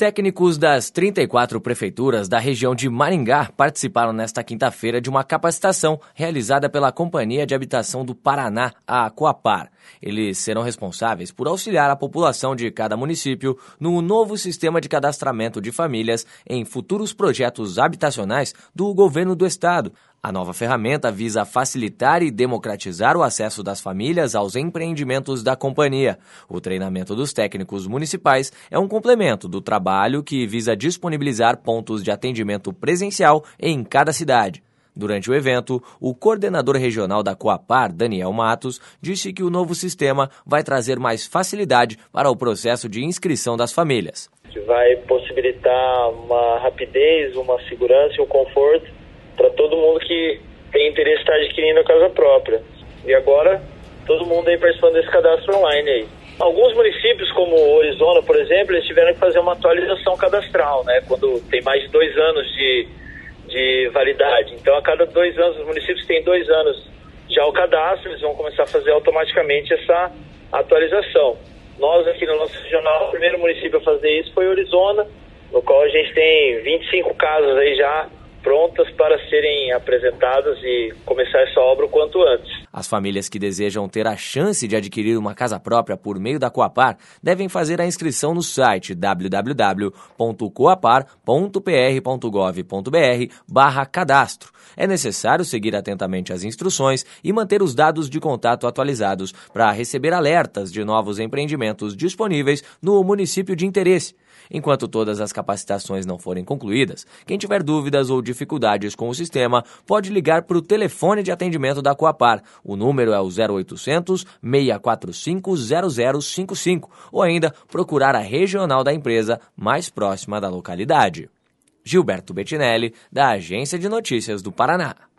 Técnicos das 34 prefeituras da região de Maringá participaram nesta quinta-feira de uma capacitação realizada pela Companhia de Habitação do Paraná, a Coapar. Eles serão responsáveis por auxiliar a população de cada município no novo sistema de cadastramento de famílias em futuros projetos habitacionais do governo do estado. A nova ferramenta visa facilitar e democratizar o acesso das famílias aos empreendimentos da companhia. O treinamento dos técnicos municipais é um complemento do trabalho que visa disponibilizar pontos de atendimento presencial em cada cidade. Durante o evento, o coordenador regional da Coapar, Daniel Matos, disse que o novo sistema vai trazer mais facilidade para o processo de inscrição das famílias. Vai possibilitar uma rapidez, uma segurança e um conforto para todo mundo que tem interesse em estar adquirindo a casa própria. E agora, todo mundo aí participando desse cadastro online aí. Alguns municípios, como Orizona, por exemplo, eles tiveram que fazer uma atualização cadastral, né? Quando tem mais de 2 anos de validade. Então, a cada 2 anos, os municípios têm 2 anos já o cadastro, eles vão começar a fazer automaticamente essa atualização. Nós, aqui no nosso regional, o primeiro município a fazer isso foi Orizona, no qual a gente tem 25 casas aí já prontas para serem apresentadas e começar essa obra o quanto antes. As famílias que desejam ter a chance de adquirir uma casa própria por meio da Coapar devem fazer a inscrição no site www.coapar.pr.gov.br/cadastro. É necessário seguir atentamente as instruções e manter os dados de contato atualizados para receber alertas de novos empreendimentos disponíveis no município de interesse. Enquanto todas as capacitações não forem concluídas, quem tiver dúvidas ou dificuldades com o sistema pode ligar para o telefone de atendimento da Coapar. O número é o 0800 645 0055 ou ainda procurar a regional da empresa mais próxima da localidade. Gilberto Bettinelli, da Agência de Notícias do Paraná.